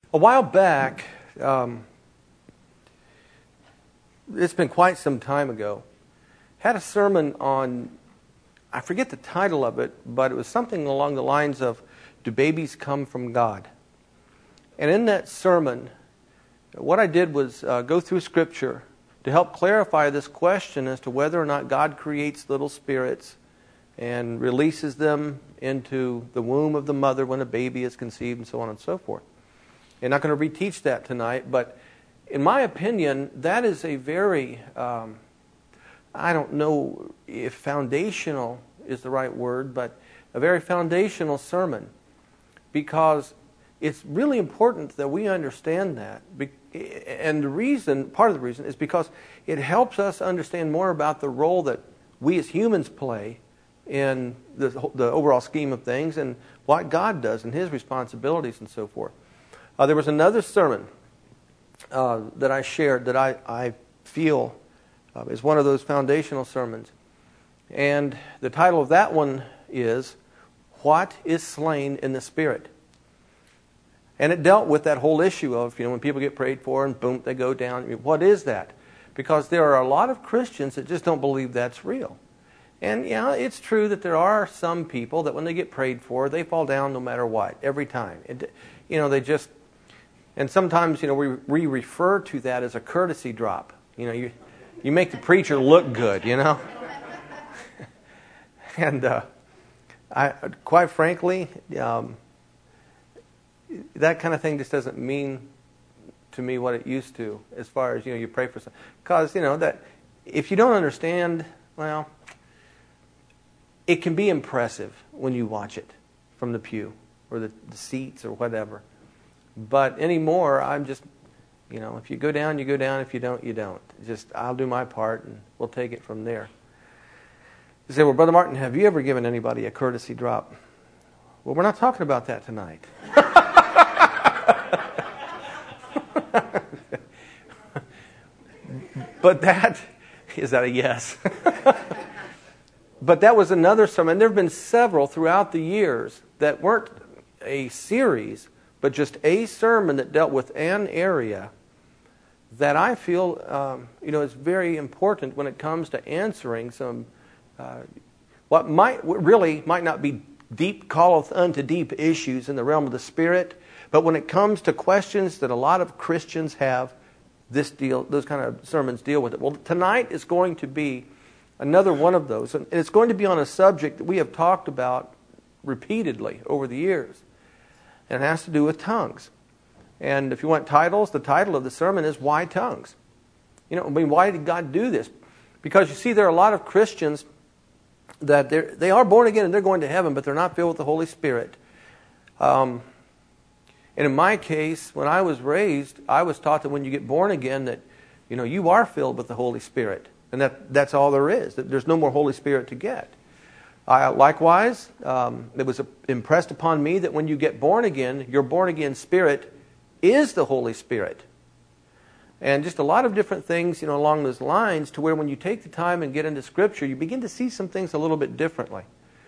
A while back, it's been quite some time ago, had a sermon on, I forget the title of it, but it was something along the lines of, "Do babies come from God?" And in that sermon, what I did was go through Scripture to help clarify this question as to whether or not God creates little spirits and releases them into the womb of the mother when a baby is conceived, and so on and so forth. I'm not going to reteach that tonight, but in my opinion, that is a very, I don't know if foundational is the right word, but a very foundational sermon, because it's really important that we understand that. And the reason, part of the reason, is because it helps us understand more about the role that we as humans play in the overall scheme of things and what God does and His responsibilities and so forth. There was another sermon that I shared that I feel is one of those foundational sermons. And the title of that one is, "What is Slain in the Spirit?" And it dealt with that whole issue of, when people get prayed for and boom, they go down. What is that? Because there are a lot of Christians that just don't believe that's real. And it's true that there are some people that when they get prayed for, they fall down no matter what, every time. They just... And sometimes, we refer to that as a courtesy drop. You make the preacher look good, And quite frankly, that kind of thing just doesn't mean to me what it used to, as far as, you pray for something. Because, that if you don't understand, well, it can be impressive when you watch it from the pew or the seats or whatever. But anymore, I'm just, if you go down, you go down. If you don't, you don't. I'll do my part and we'll take it from there. You say, well, Brother Martin, have you ever given anybody a courtesy drop? Well, we're not talking about that tonight. But is that a yes? But that was another sermon. There have been several throughout the years that weren't a series, but just a sermon that dealt with an area that I feel is very important when it comes to answering some what might not be deep calleth unto deep issues in the realm of the Spirit, but when it comes to questions that a lot of Christians have, those kind of sermons deal with it. Well, tonight is going to be another one of those, and it's going to be on a subject that we have talked about repeatedly over the years. And it has to do with tongues. And if you want titles, the title of the sermon is "Why Tongues?" Why did God do this? Because you see, there are a lot of Christians that they are born again and they're going to heaven, but they're not filled with the Holy Spirit. And in my case, when I was raised, I was taught that when you get born again, that you are filled with the Holy Spirit, and that's all there is. That there's no more Holy Spirit to get. Likewise, it was impressed upon me that when you get born again, your born-again spirit is the Holy Spirit. And just a lot of different things, along those lines, to where when you take the time and get into Scripture, you begin to see some things a little bit differently.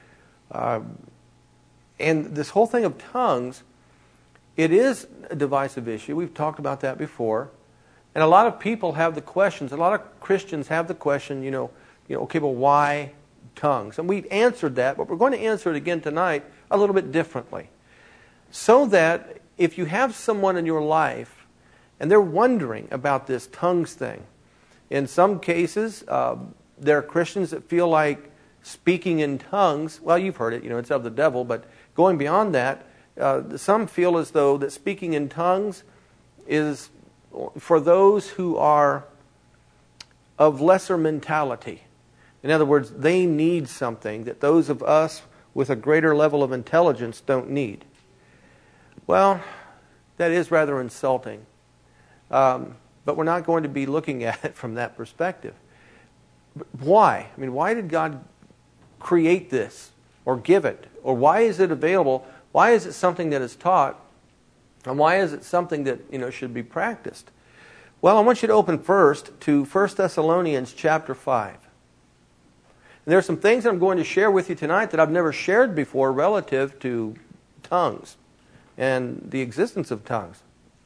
And this whole thing of tongues, it is a divisive issue. We've talked about that before. And a lot of people have the questions. A lot of Christians have the question, okay, well, why tongues? And we've answered that, but we're going to answer it again tonight a little bit differently. So that if you have someone in your life and they're wondering about this tongues thing, in some cases, there are Christians that feel like speaking in tongues, well, you've heard it, it's of the devil, but going beyond that, some feel as though that speaking in tongues is for those who are of lesser mentality. In other words, they need something that those of us with a greater level of intelligence don't need. Well, that is rather insulting. But we're not going to be looking at it from that perspective. Why? Why did God create this or give it? Or why is it available? Why is it something that is taught? And why is it something that should be practiced? Well, I want you to open first to 1 Thessalonians chapter 5. And there are some things that I'm going to share with you tonight that I've never shared before relative to tongues and the existence of tongues.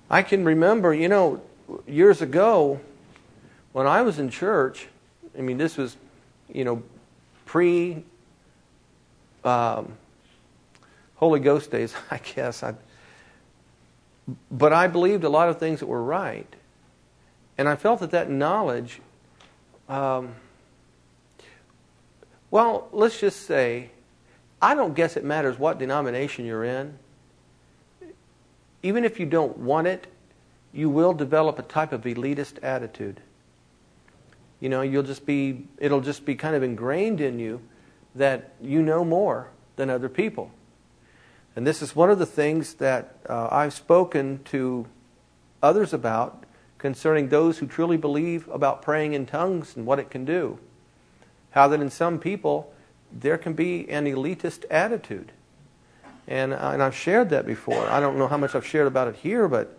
I can remember, years ago when I was in church, this was, pre Holy Ghost days, I guess. But I believed a lot of things that were right. And I felt that knowledge, let's just say, I don't guess it matters what denomination you're in. Even if you don't want it, you will develop a type of elitist attitude. It'll just be kind of ingrained in you that you know more than other people. And this is one of the things that I've spoken to others about concerning those who truly believe about praying in tongues and what it can do. How that in some people there can be an elitist attitude. And I've shared that before. I don't know how much I've shared about it here, but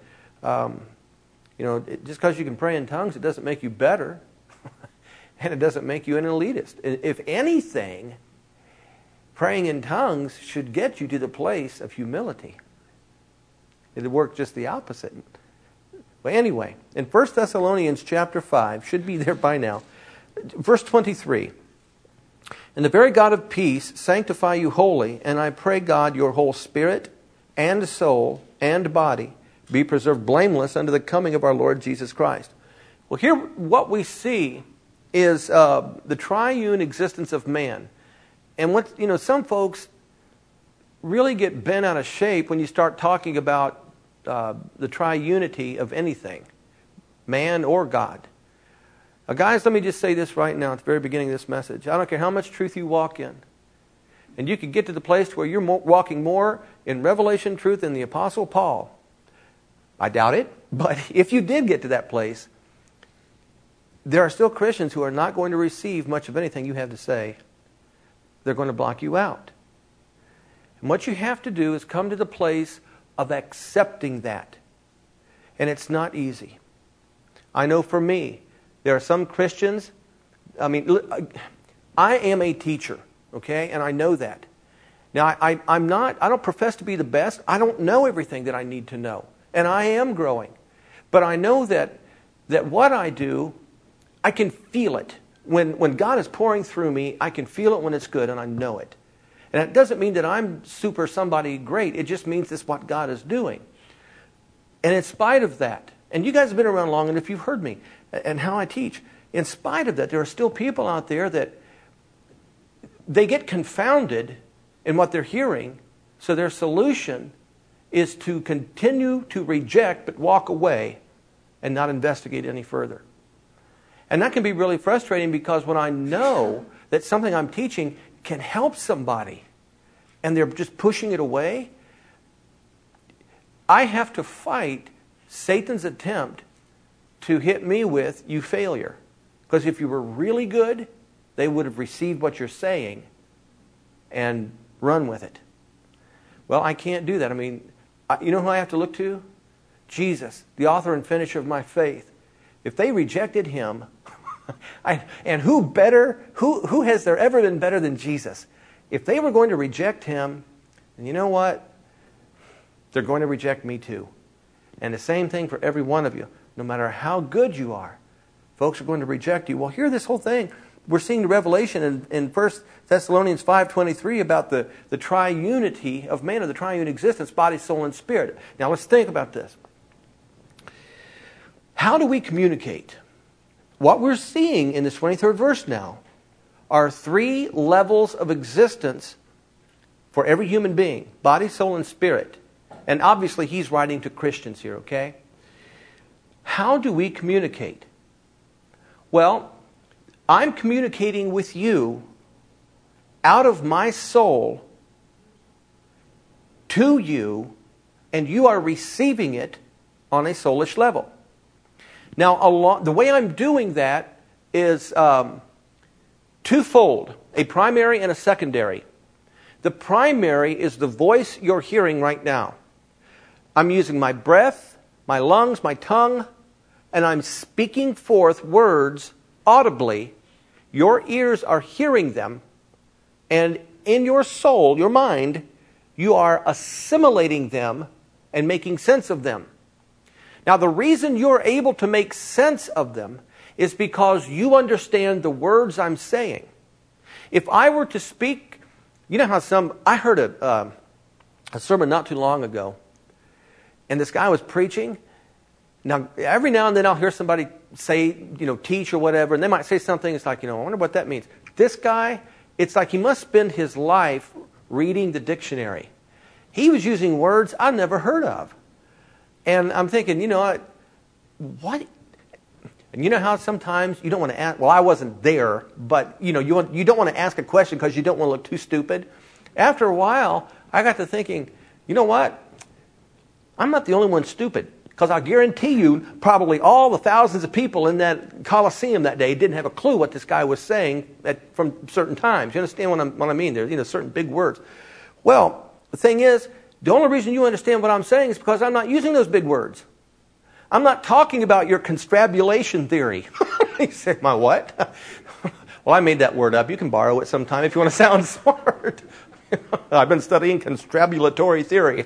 just because you can pray in tongues, it doesn't make you better. And it doesn't make you an elitist. If anything, praying in tongues should get you to the place of humility. It'd work just the opposite. But anyway, in 1 Thessalonians chapter 5, should be there by now, verse 23. And the very God of peace sanctify you wholly, and I pray God your whole spirit and soul and body be preserved blameless unto the coming of our Lord Jesus Christ. Well, here what we see is the triune existence of man. And some folks really get bent out of shape when you start talking about the triunity of anything, man or God. Guys, let me just say this right now at the very beginning of this message. I don't care how much truth you walk in. And you can get to the place where you're walking more in revelation truth than the Apostle Paul. I doubt it, but if you did get to that place, there are still Christians who are not going to receive much of anything you have to say. They're going to block you out. And what you have to do is come to the place of accepting that. And it's not easy. I know for me, there are some Christians, I am a teacher, okay? And I know that. Now, I don't profess to be the best. I don't know everything that I need to know. And I am growing. But I know that what I do, I can feel it. When God is pouring through me, I can feel it when it's good, and I know it. And it doesn't mean that I'm super somebody great. It just means it's what God is doing. And in spite of that, and you guys have been around long enough, you've heard me and how I teach. In spite of that, there are still people out there that they get confounded in what they're hearing, so their solution is to continue to reject but walk away and not investigate any further. And that can be really frustrating because when I know that something I'm teaching can help somebody and they're just pushing it away, I have to fight Satan's attempt to hit me with, you failure. Because if you were really good, they would have received what you're saying and run with it. Well, I can't do that. You know who I have to look to? Jesus, the author and finisher of my faith. If they rejected him, and who has there ever been better than Jesus? If they were going to reject him, then you know what? They're going to reject me too. And the same thing for every one of you. No matter how good you are, folks are going to reject you. Well, hear this whole thing. We're seeing the revelation in 1 Thessalonians 5:23 about the triunity of man, or the triune existence, body, soul, and spirit. Now let's think about this. How do we communicate? What we're seeing in this 23rd verse now are 3 levels of existence for every human being. Body, soul, and spirit. And obviously he's writing to Christians here, okay? How do we communicate? Well, I'm communicating with you out of my soul to you, and you are receiving it on a soulish level. Now, the way I'm doing that is twofold, a primary and a secondary. The primary is the voice you're hearing right now. I'm using my breath, my lungs, my tongue, and I'm speaking forth words audibly. Your ears are hearing them, and in your soul, your mind, you are assimilating them and making sense of them. Now, the reason you're able to make sense of them is because you understand the words I'm saying. If I were to speak, you know how I heard a sermon not too long ago, and this guy was preaching. Now, every now and then I'll hear somebody say, teach or whatever, and they might say something, it's like, I wonder what that means. This guy, it's like he must spend his life reading the dictionary. He was using words I've never heard of. And I'm thinking, what? And you know how sometimes you don't want to ask, well, I wasn't there, but you don't want to ask a question because you don't want to look too stupid. After a while, I got to thinking, you know what? I'm not the only one stupid, because I guarantee you probably all the thousands of people in that Coliseum that day didn't have a clue what this guy was saying from certain times. You understand what I mean? There's certain big words. Well, the thing is, the only reason you understand what I'm saying is because I'm not using those big words. I'm not talking about your constabulation theory. You say, my what? Well, I made that word up. You can borrow it sometime if you want to sound smart. I've been studying constabulatory theory.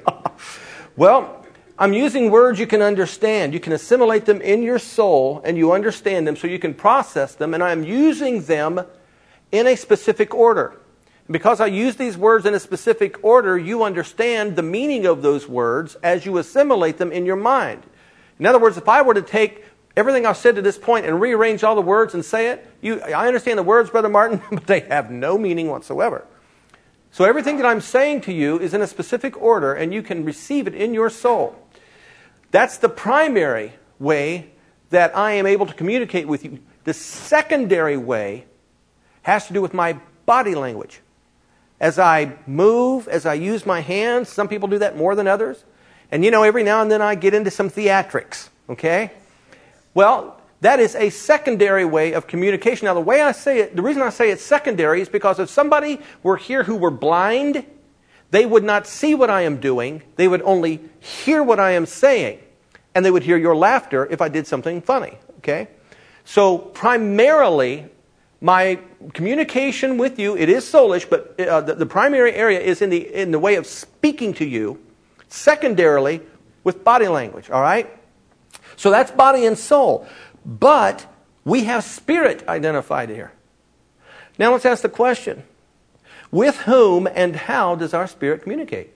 Well, I'm using words you can understand. You can assimilate them in your soul, and you understand them so you can process them, and I'm using them in a specific order. Because I use these words in a specific order, you understand the meaning of those words as you assimilate them in your mind. In other words, if I were to take everything I've said to this point and rearrange all the words and say it, I understand the words, Brother Martin, but they have no meaning whatsoever. So everything that I'm saying to you is in a specific order, and you can receive it in your soul. That's the primary way that I am able to communicate with you. The secondary way has to do with my body language. As I move, as I use my hands, some people do that more than others. And every now and then I get into some theatrics, okay? Well, that is a secondary way of communication. Now, the reason I say it's secondary is because if somebody were here who were blind, they would not see what I am doing. They would only hear what I am saying. And they would hear your laughter if I did something funny, okay? So, primarily, my communication with you, it is soulish, but the primary area is in the way of speaking to you. Secondarily, with body language, all right? So that's body and soul. But we have spirit identified here. Now let's ask the question, with whom and how does our spirit communicate?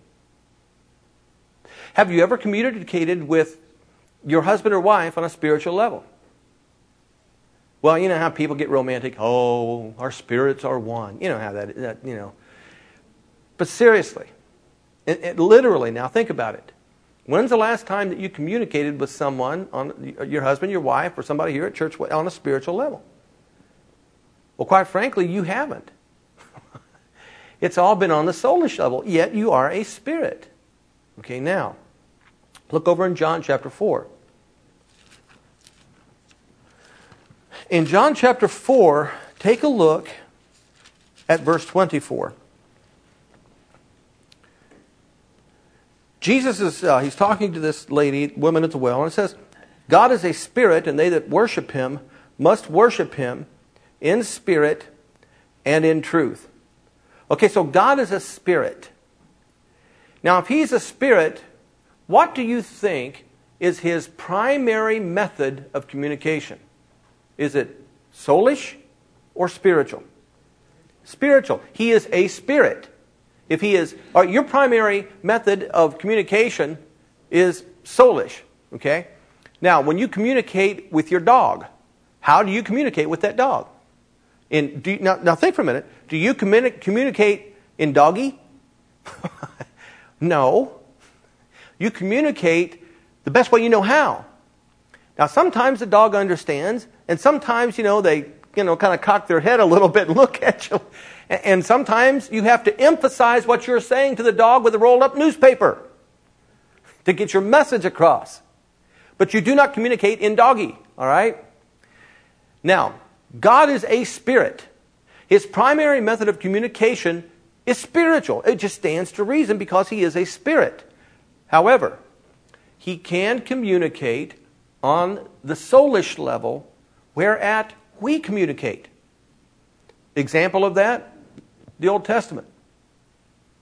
Have you ever communicated with your husband or wife on a spiritual level? Well, you know how people get romantic. Oh, our spirits are one. You know how that. But seriously, literally, now think about it. When's the last time that you communicated with someone, your husband, your wife, or somebody here at church on a spiritual level? Well, quite frankly, you haven't. It's all been on the soulish level, yet you are a spirit. Okay, now, look over in John chapter 4. In John chapter 4, take a look at verse 24. Jesus he's talking to this woman at the well, and it says, God is a spirit, and they that worship him must worship him in spirit and in truth. Okay, so God is a spirit. Now, if he's a spirit, what do you think is his primary method of communication? Is it soulish or spiritual? Spiritual. He is a spirit. If he is, your primary method of communication is soulish, okay? Now, when you communicate with your dog, how do you communicate with that dog? Now think for a minute. Do you communicate in doggy? No. You communicate the best way you know how. Now, sometimes the dog understands, and sometimes, they kind of cock their head a little bit and look at you. And sometimes you have to emphasize what you're saying to the dog with a rolled up newspaper to get your message across. But you do not communicate in doggy, all right? Now, God is a spirit. His primary method of communication is spiritual. It just stands to reason because he is a spirit. However, he can communicate on the soulish level whereat we communicate. Example of that, the Old Testament.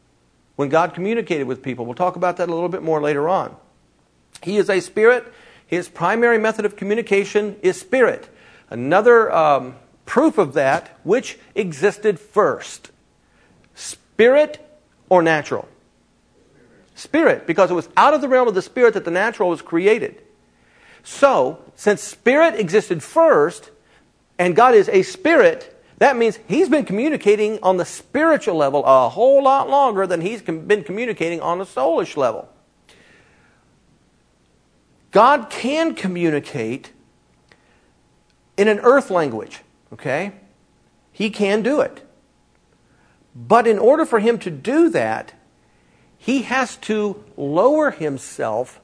When God communicated with people. We'll talk about that a little bit more later on. He is a spirit. His primary method of communication is spirit. Another proof of that, which existed first? Spirit or natural? Spirit, because it was out of the realm of the spirit that the natural was created. So, since spirit existed first, and God is a spirit, that means He's been communicating on the spiritual level a whole lot longer than He's been communicating on the soulish level. God can communicate in an earth language, okay? He can do it. But in order for Him to do that, He has to lower Himself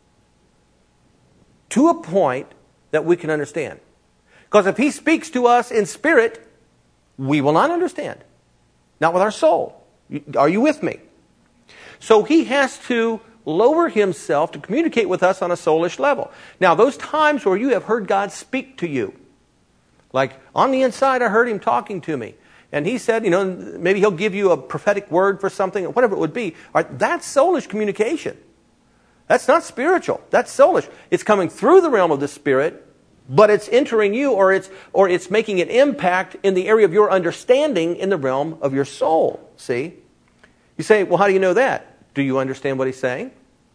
to a point that we can understand. Because if He speaks to us in spirit, we will not understand. Not with our soul. Are you with me? So He has to lower Himself to communicate with us on a soulish level. Now, those times where you have heard God speak to you, like on the inside I heard Him talking to me, and He said, maybe He'll give you a prophetic word for something, or whatever it would be. All right, that's soulish communication. That's not spiritual. That's soulish. It's coming through the realm of the Spirit, but it's entering you, or it's making an impact in the area of your understanding in the realm of your soul. See? You say, well, how do you know that? Do you understand what He's saying?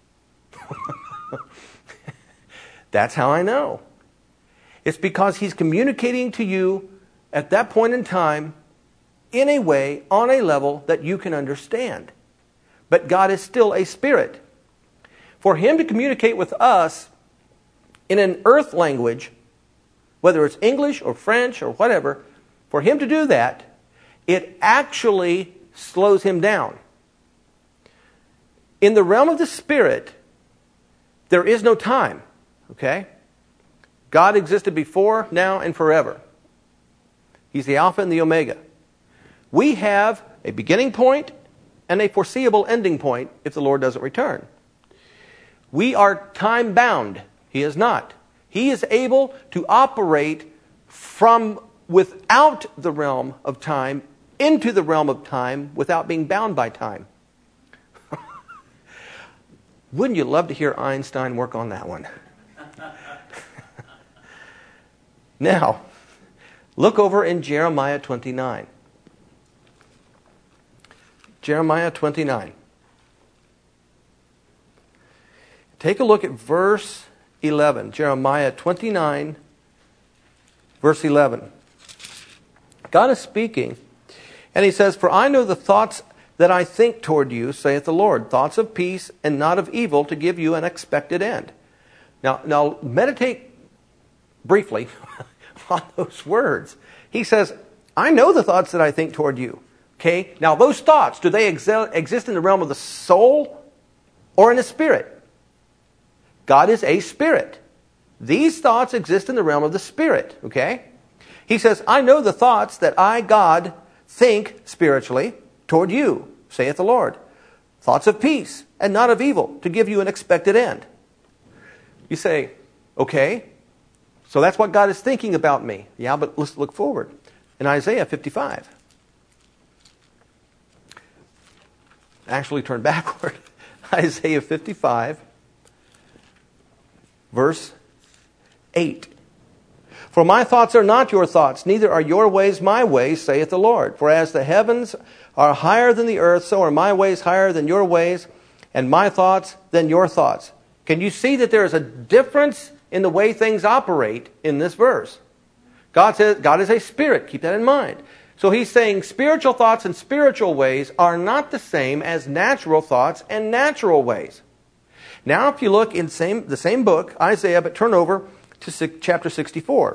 That's how I know. It's because He's communicating to you at that point in time in a way, on a level that you can understand. But God is still a spirit. For Him to communicate with us in an earth language, whether it's English or French or whatever, for Him to do that, it actually slows Him down. In the realm of the Spirit, there is no time. Okay? God existed before, now, and forever. He's the Alpha and the Omega. We have a beginning point and a foreseeable ending point if the Lord doesn't return. We are time bound. He is not. He is able to operate from without the realm of time into the realm of time without being bound by time. Wouldn't you love to hear Einstein work on that one? Now, look over in Jeremiah 29. Jeremiah 29. Take a look at verse 11. Jeremiah 29, verse 11. God is speaking, and He says, "For I know the thoughts that I think toward you, saith the Lord, thoughts of peace and not of evil, to give you an expected end." Now meditate briefly on those words. He says, I know the thoughts that I think toward you. Okay? Now those thoughts, do they exist in the realm of the soul or in the spirit? God is a spirit. These thoughts exist in the realm of the spirit. Okay? He says, I know the thoughts that I, God, think spiritually toward you, saith the Lord. Thoughts of peace and not of evil, to give you an expected end. You say, okay, so that's what God is thinking about me. Yeah, but let's look forward. In Isaiah 55. Actually, turn backward. Isaiah 55, verse 8. For my thoughts are not your thoughts, neither are your ways my ways, saith the Lord. For as the heavens are higher than the earth, so are my ways higher than your ways, and my thoughts than your thoughts. Can you see that there is a difference in the way things operate in this verse? God says God is a spirit. Keep that in mind. So He's saying spiritual thoughts and spiritual ways are not the same as natural thoughts and natural ways. Now, if you look in the same book, Isaiah, but turn over to chapter 64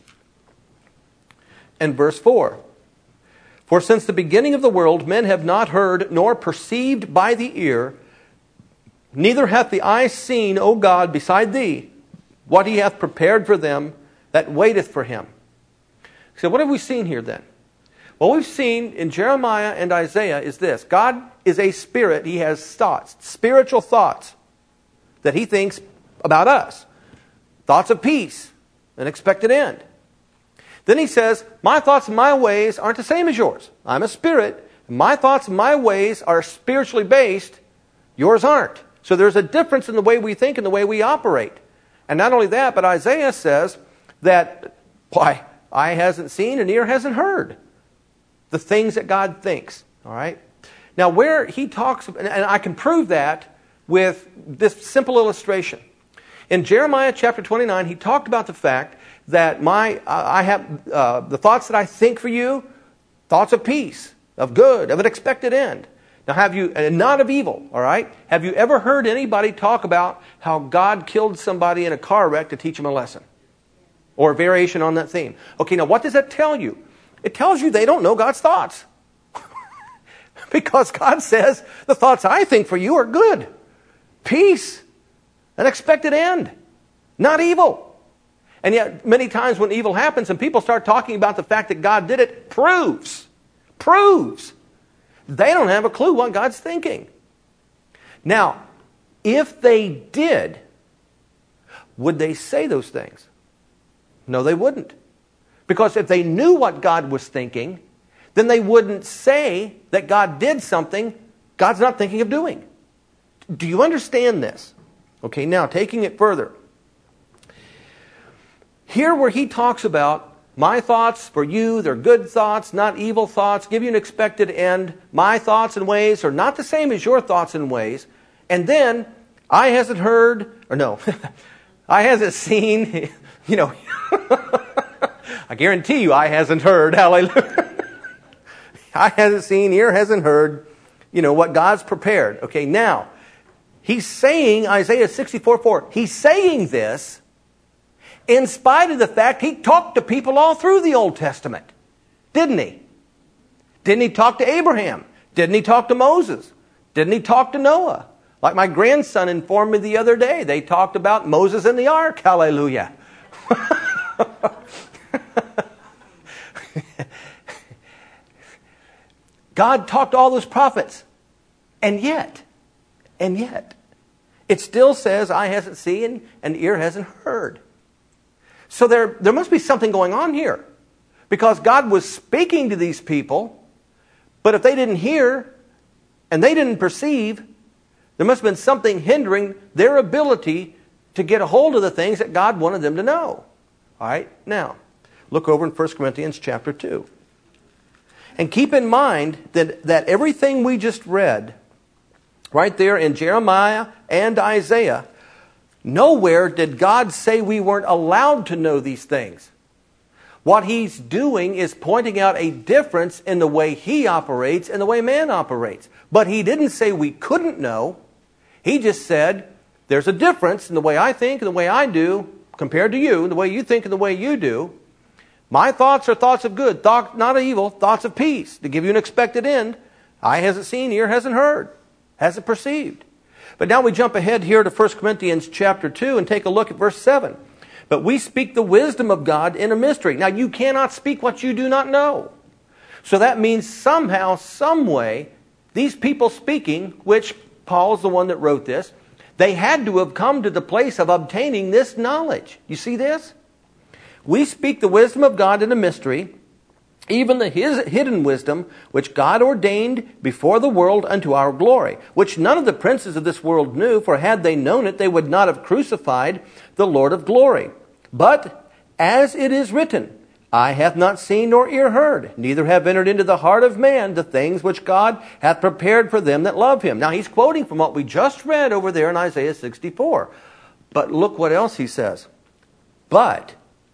and verse 4. For since the beginning of the world, men have not heard nor perceived by the ear, neither hath the eye seen, O God, beside thee, what He hath prepared for them that waiteth for Him. So what have we seen here then? What we've seen in Jeremiah and Isaiah is this. God is a spirit. He has thoughts, spiritual thoughts that He thinks about us. Thoughts of peace, an expected end. Then He says, my thoughts and my ways aren't the same as yours. I'm a spirit. My thoughts and my ways are spiritually based. Yours aren't. So there's a difference in the way we think and the way we operate. And not only that, but Isaiah says that, why, eye hasn't seen and ear hasn't heard the things that God thinks. All right? Now, where he talks, and I can prove that with this simple illustration. In Jeremiah chapter 29, he talked about the fact that I have the thoughts that I think for you, thoughts of peace, of good, of an expected end. Now, and not of evil, all right? Have you ever heard anybody talk about how God killed somebody in a car wreck to teach them a lesson? Or a variation on that theme. Okay, now what does that tell you? It tells you they don't know God's thoughts. Because God says, the thoughts I think for you are good. Peace. An expected end. Not evil. And yet, many times when evil happens and people start talking about the fact that God did it, proves they don't have a clue what God's thinking. Now, if they did, would they say those things? No, they wouldn't. Because if they knew what God was thinking, then they wouldn't say that God did something God's not thinking of doing. Do you understand this? Okay, now taking it further. Here where he talks about my thoughts for you, they're good thoughts, not evil thoughts, give you an expected end. My thoughts and ways are not the same as your thoughts and ways. And then, eye hasn't heard, or no, eye hasn't seen, I guarantee you eye hasn't heard, hallelujah. Eye hasn't seen, ear hasn't heard, what God's prepared. Okay, now, he's saying, Isaiah 64:4, he's saying this in spite of the fact he talked to people all through the Old Testament. Didn't he? Didn't he talk to Abraham? Didn't he talk to Moses? Didn't he talk to Noah? Like my grandson informed me the other day, they talked about Moses and the ark. Hallelujah. God talked to all those prophets. And yet, it still says, eye hasn't seen and ear hasn't heard. So there must be something going on here. Because God was speaking to these people, but if they didn't hear and they didn't perceive, there must have been something hindering their ability to get a hold of the things that God wanted them to know. All right, now, look over in 1 Corinthians chapter 2. And keep in mind that everything we just read, right there in Jeremiah and Isaiah, nowhere did God say we weren't allowed to know these things. What he's doing is pointing out a difference in the way he operates and the way man operates. But he didn't say we couldn't know. He just said there's a difference in the way I think and the way I do compared to you, the way you think and the way you do. My thoughts are thoughts of good, thoughts not of evil, thoughts of peace, to give you an expected end. Eye hasn't seen, ear hasn't heard, hasn't perceived. But now we jump ahead here to 1 Corinthians chapter 2 and take a look at verse 7. But we speak the wisdom of God in a mystery. Now you cannot speak what you do not know. So that means somehow, some way, these people speaking, which Paul is the one that wrote this, they had to have come to the place of obtaining this knowledge. You see this? We speak the wisdom of God in a mystery, even his hidden wisdom, which God ordained before the world unto our glory, which none of the princes of this world knew, for had they known it, they would not have crucified the Lord of glory. But as it is written, eye hath not seen nor ear heard, neither have entered into the heart of man the things which God hath prepared for them that love him. Now he's quoting from what we just read over there in Isaiah 64. But look what else he says. But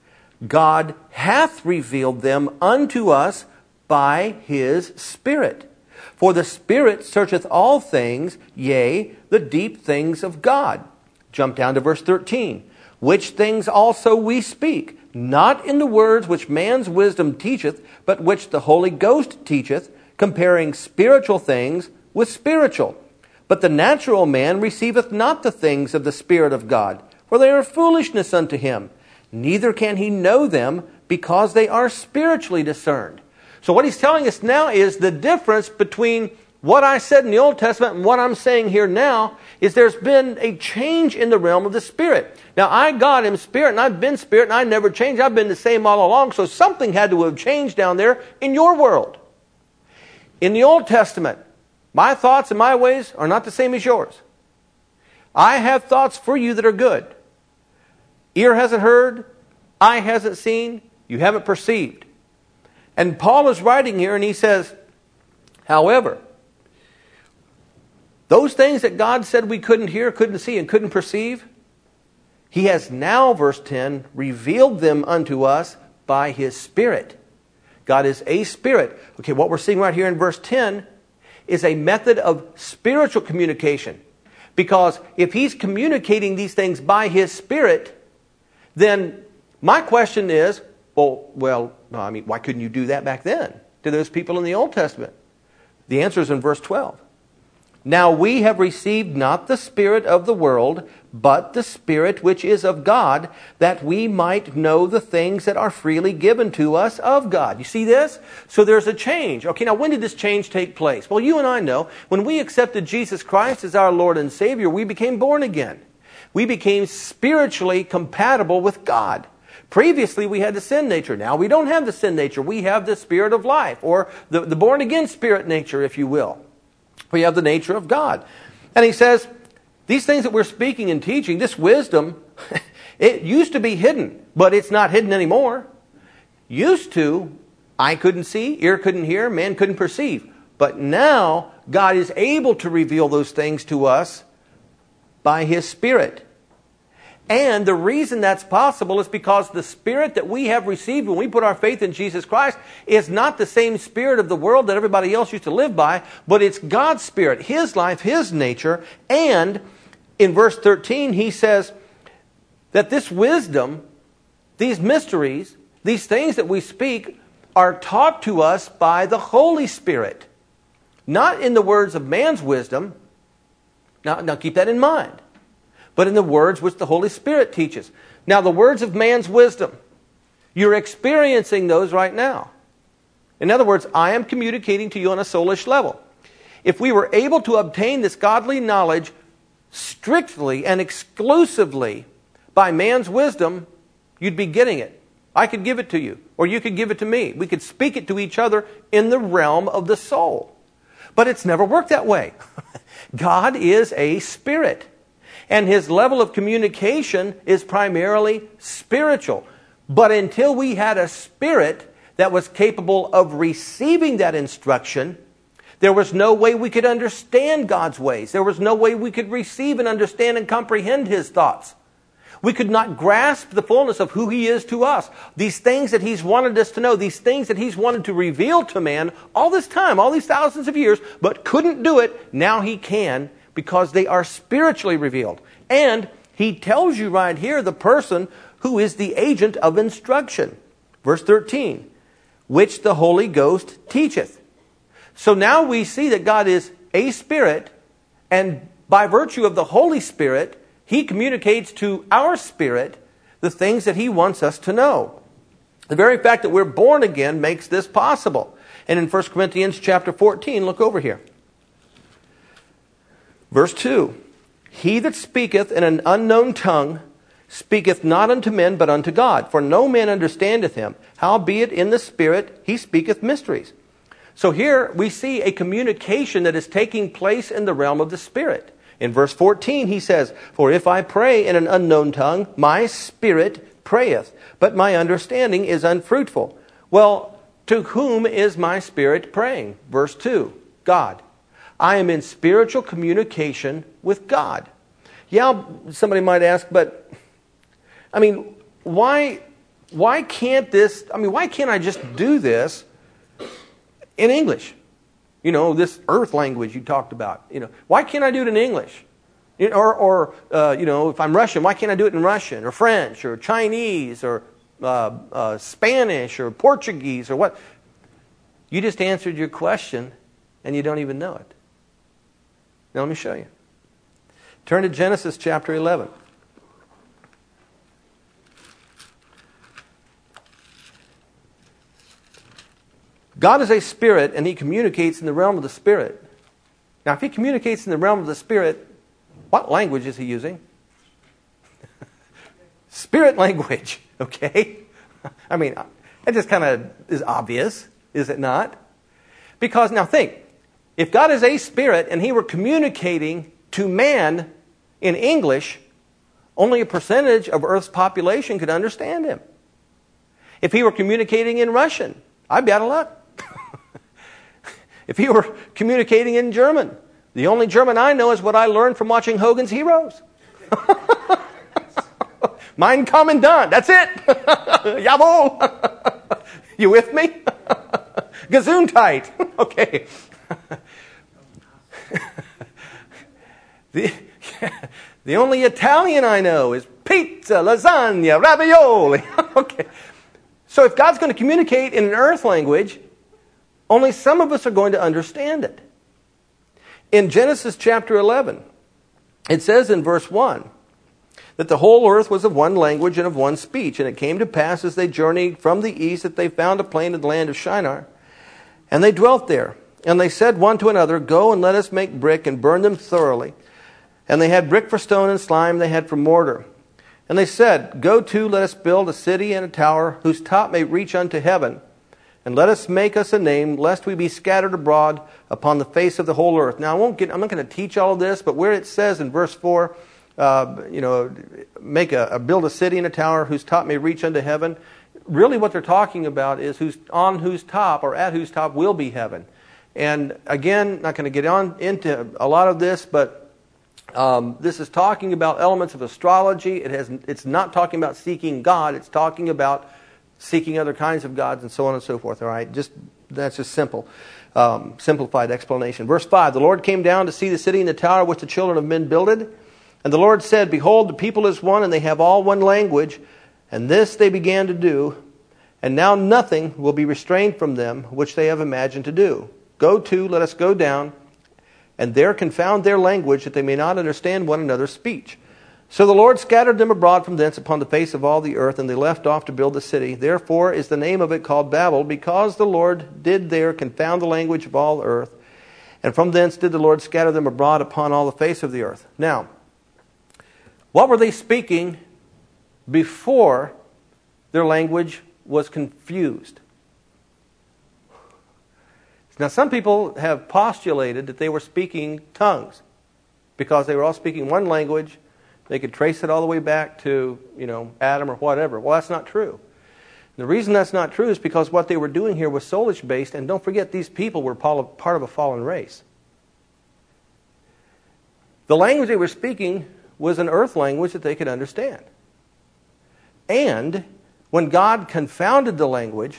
God hath revealed them unto us by his Spirit. For the Spirit searcheth all things, yea, the deep things of God. Jump down to verse 13. Which things also we speak, not in the words which man's wisdom teacheth, but which the Holy Ghost teacheth, comparing spiritual things with spiritual. But the natural man receiveth not the things of the Spirit of God, for they are foolishness unto him. Neither can he know them, because they are spiritually discerned. So what he's telling us now is the difference between what I said in the Old Testament and what I'm saying here now is there's been a change in the realm of the Spirit. Now, I, God, am Spirit, and I've been Spirit, and I never changed. I've been the same all along, so something had to have changed down there in your world. In the Old Testament, my thoughts and my ways are not the same as yours. I have thoughts for you that are good. ear hasn't heard, eye hasn't seen, you haven't perceived. And Paul is writing here and he says, however, those things that God said we couldn't hear, couldn't see, and couldn't perceive, He has now, verse 10, revealed them unto us by His Spirit. God is a Spirit. Okay, what we're seeing right here in verse 10 is a method of spiritual communication. Because if He's communicating these things by His Spirit, then my question is, why couldn't you do that back then to those people in the Old Testament? The answer is in verse 12. Now we have received not the spirit of the world, but the Spirit which is of God, that we might know the things that are freely given to us of God. You see this? So there's a change. Okay, now when did this change take place? Well, you and I know, when we accepted Jesus Christ as our Lord and Savior, we became born again. We became spiritually compatible with God. Previously, we had the sin nature. Now we don't have the sin nature. We have the Spirit of life, or the born-again spirit nature, if you will. We have the nature of God. And he says, these things that we're speaking and teaching, this wisdom, it used to be hidden, but it's not hidden anymore. Used to, eye couldn't see, ear couldn't hear, man couldn't perceive. But now, God is able to reveal those things to us by His Spirit. And the reason that's possible is because the Spirit that we have received when we put our faith in Jesus Christ is not the same Spirit of the world that everybody else used to live by, but it's God's Spirit, His life, His nature. And in verse 13, he says that this wisdom, these mysteries, these things that we speak are taught to us by the Holy Spirit. Not in the words of man's wisdom. Now keep that in mind. But in the words which the Holy Spirit teaches. Now, the words of man's wisdom, you're experiencing those right now. In other words, I am communicating to you on a soulish level. If we were able to obtain this godly knowledge strictly and exclusively by man's wisdom, you'd be getting it. I could give it to you, or you could give it to me. We could speak it to each other in the realm of the soul. But it's never worked that way. God is a spirit. And His level of communication is primarily spiritual. But until we had a spirit that was capable of receiving that instruction, there was no way we could understand God's ways. There was no way we could receive and understand and comprehend His thoughts. We could not grasp the fullness of who He is to us. These things that He's wanted us to know, these things that He's wanted to reveal to man all this time, all these thousands of years, but couldn't do it, now He can, because they are spiritually revealed. And he tells you right here the person who is the agent of instruction. Verse 13, which the Holy Ghost teacheth. So now we see that God is a spirit, and by virtue of the Holy Spirit, He communicates to our spirit the things that He wants us to know. The very fact that we're born again makes this possible. And in 1 Corinthians chapter 14, look over here. Verse 2, he that speaketh in an unknown tongue speaketh not unto men, but unto God. For no man understandeth him. Howbeit in the Spirit he speaketh mysteries. So here we see a communication that is taking place in the realm of the Spirit. In verse 14 he says, for if I pray in an unknown tongue, my spirit prayeth, but my understanding is unfruitful. Well, to whom is my spirit praying? Verse 2, God. I am in spiritual communication with God. Yeah, somebody might ask, but, why can't I just do this in English? This earth language you talked about. Why can't I do it in English? Or if I'm Russian, why can't I do it in Russian, or French, or Chinese, or Spanish, or Portuguese, or what? You just answered your question, and you don't even know it. Now let me show you. Turn to Genesis chapter 11. God is a spirit, and He communicates in the realm of the Spirit. Now, if He communicates in the realm of the Spirit, what language is He using? Spirit language, okay? It just kind of is obvious, is it not? Because, now think, if God is a spirit and He were communicating to man in English, only a percentage of Earth's population could understand him. If he were communicating in Russian, I'd be out of luck. If he were communicating in German, the only German I know is what I learned from watching Hogan's Heroes. Mein Kommandant, that's it. Jawohl. You with me? Gesundheit. Okay. The only Italian I know is pizza, lasagna, ravioli. Okay. So if God's going to communicate in an earth language, only some of us are going to understand it. In Genesis chapter 11, it says in verse 1 that the whole earth was of one language and of one speech. And it came to pass as they journeyed from the east that they found a plain in the land of Shinar. And they dwelt there. And they said one to another, Go and let us make brick and burn them thoroughly. And they had brick for stone and slime they had for mortar. And they said, Go to, let us build a city and a tower whose top may reach unto heaven. And let us make us a name, lest we be scattered abroad upon the face of the whole earth. Now, I'm not going to teach all of this, but where it says in verse 4, build a city and a tower whose top may reach unto heaven. Really what they're talking about is on whose top or at whose top will be heaven. And again, not going to get on into a lot of this, but this is talking about elements of astrology. It's not talking about seeking God. It's talking about seeking other kinds of gods and so on and so forth. All right, that's just simple, simplified explanation. Verse 5, the Lord came down to see the city and the tower which the children of men builded. And the Lord said, Behold, the people is one, and they have all one language. And this they began to do. And now nothing will be restrained from them, which they have imagined to do. Go to, let us go down, and there confound their language, that they may not understand one another's speech. So the Lord scattered them abroad from thence upon the face of all the earth, and they left off to build the city. Therefore is the name of it called Babel, because the Lord did there confound the language of all earth. And from thence did the Lord scatter them abroad upon all the face of the earth. Now, what were they speaking before their language was confused? Now, some people have postulated that they were speaking tongues because they were all speaking one language. They could trace it all the way back to, Adam or whatever. Well, that's not true. The reason that's not true is because what they were doing here was soulish based, and don't forget, these people were part of a fallen race. The language they were speaking was an earth language that they could understand. And when God confounded the language,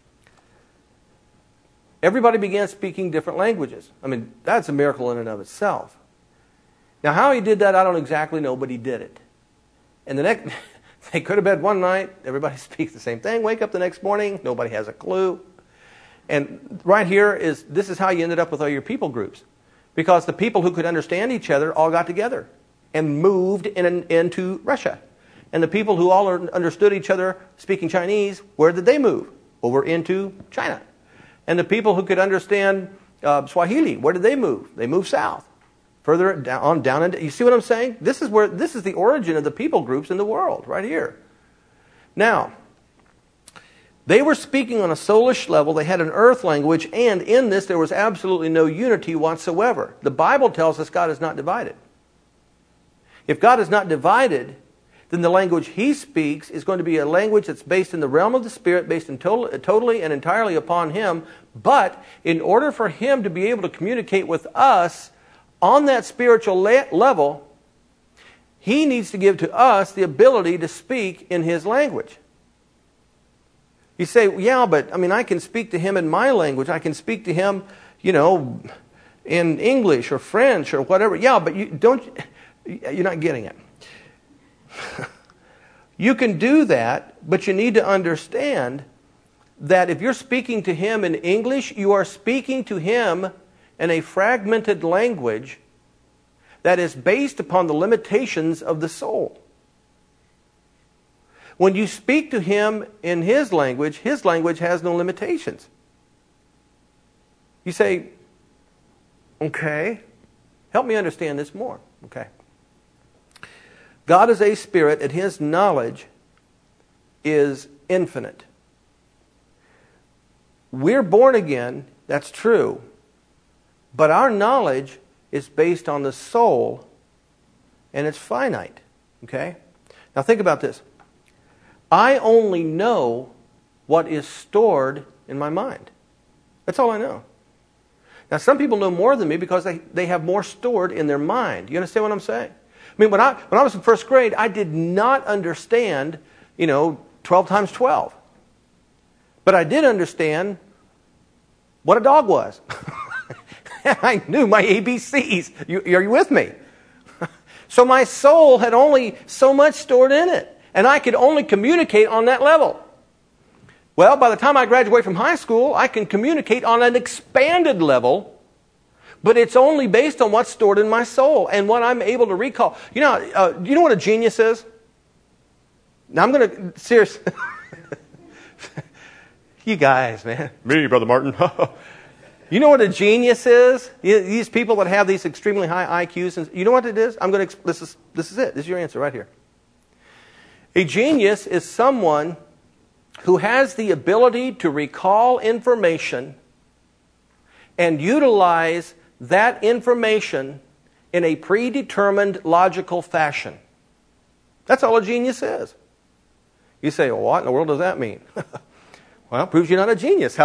everybody began speaking different languages. I mean, that's a miracle in and of itself. Now, how he did that, I don't exactly know, but he did it. And the next, they could have bed one night, everybody speaks the same thing, wake up the next morning, nobody has a clue. And right here this is how you ended up with all your people groups. Because the people who could understand each other all got together and moved into Russia. And the people who all understood each other speaking Chinese, where did they move? Over into China. And the people who could understand Swahili, where did they move? They moved south. Further down into, you see what I'm saying? This is the origin of the people groups in the world, right here. Now, they were speaking on a soulish level. They had an earth language, and in this there was absolutely no unity whatsoever. The Bible tells us God is not divided. If God is not divided, then the language He speaks is going to be a language that's based in the realm of the Spirit, based in totally and entirely upon Him. But in order for Him to be able to communicate with us on that spiritual level, He needs to give to us the ability to speak in His language. You say, yeah, but I can speak to Him in my language. I can speak to Him, in English or French or whatever. Yeah, but you're not getting it. You can do that, but you need to understand that if you're speaking to Him in English, you are speaking to Him in a fragmented language that is based upon the limitations of the soul. When you speak to Him in His language has no limitations. You say, okay, help me understand this more. Okay. God is a spirit, and His knowledge is infinite. We're born again, that's true, but our knowledge is based on the soul, and it's finite. Okay? Now think about this. I only know what is stored in my mind. That's all I know. Now some people know more than me because they have more stored in their mind. You understand what I'm saying? I mean, when I was in first grade, I did not understand, 12 times 12. But I did understand what a dog was. I knew my ABCs. Are you with me? So my soul had only so much stored in it. And I could only communicate on that level. Well, by the time I graduate from high school, I can communicate on an expanded level. But it's only based on what's stored in my soul and what I'm able to recall. You know what a genius is? Now I'm going to, seriously. You guys, man. Me, Brother Martin. You know what a genius is? These people that have these extremely high IQs, and you know what it is? This is it. This is your answer right here. A genius is someone who has the ability to recall information and utilize that information in a predetermined logical fashion. That's all a genius is. You say, well, what in the world does that mean? Well, it proves you're not a genius.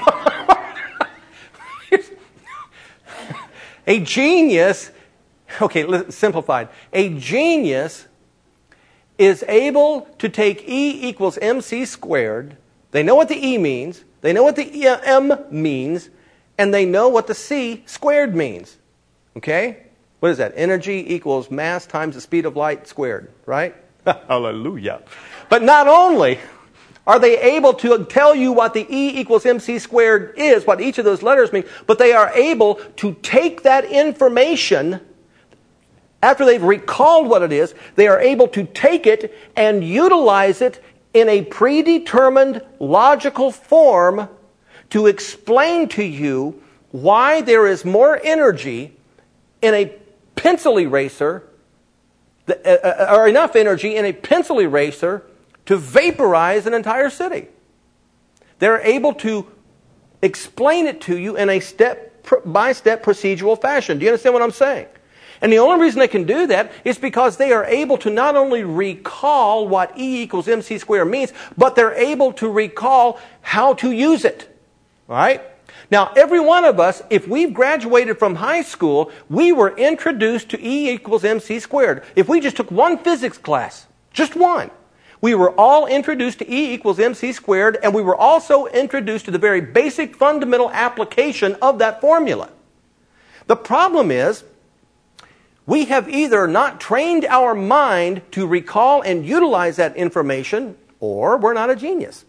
A genius, simplified. A genius is able to take E equals MC squared. They know what the E means. They know what the M means. And they know what the C squared means. Okay? What is that? Energy equals mass times the speed of light squared. Right? Hallelujah. But not only are they able to tell you what the E equals MC squared is, what each of those letters mean, but they are able to take that information, after they've recalled what it is, they are able to take it and utilize it in a predetermined logical form to explain to you why there is more energy in a pencil eraser, or enough energy in a pencil eraser to vaporize an entire city. They're able to explain it to you in a step-by-step procedural fashion. Do you understand what I'm saying? And the only reason they can do that is because they are able to not only recall what E equals MC squared means, but they're able to recall how to use it. All right? Now, every one of us, if we've graduated from high school, we were introduced to E equals MC squared. If we just took one physics class, just one, we were all introduced to E equals MC squared, and we were also introduced to the very basic fundamental application of that formula. The problem is, we have either not trained our mind to recall and utilize that information, or we're not a genius.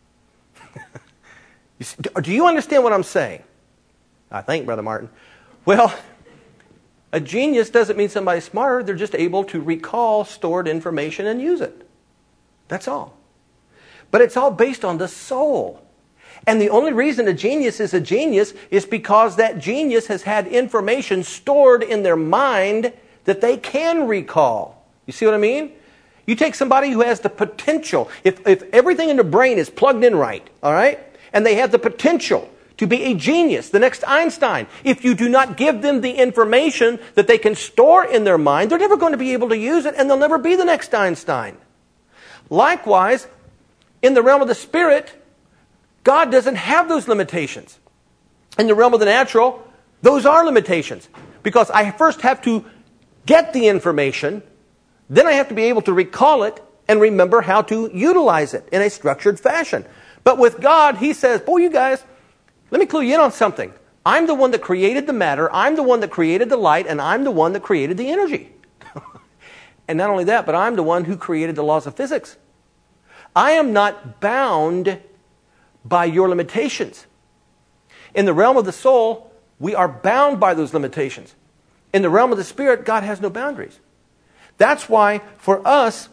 Do you understand what I'm saying? I think, Brother Martin. Well, a genius doesn't mean somebody's smarter. They're just able to recall stored information and use it. That's all. But it's all based on the soul. And the only reason a genius is because that genius has had information stored in their mind that they can recall. You see what I mean? You take somebody who has the potential, if everything in the brain is plugged in right, all right, and they have the potential to be a genius, the next Einstein, if you do not give them the information that they can store in their mind, they're never going to be able to use it, and they'll never be the next Einstein. Likewise, in the realm of the spirit, God doesn't have those limitations. In the realm of the natural, those are limitations. Because I first have to get the information, then I have to be able to recall it and remember how to utilize it in a structured fashion. But with God, He says, boy, you guys, let me clue you in on something. I'm the one that created the matter, I'm the one that created the light, and I'm the one that created the energy. And not only that, but I'm the one who created the laws of physics. I am not bound by your limitations. In the realm of the soul, we are bound by those limitations. In the realm of the spirit, God has no boundaries. That's why, for us,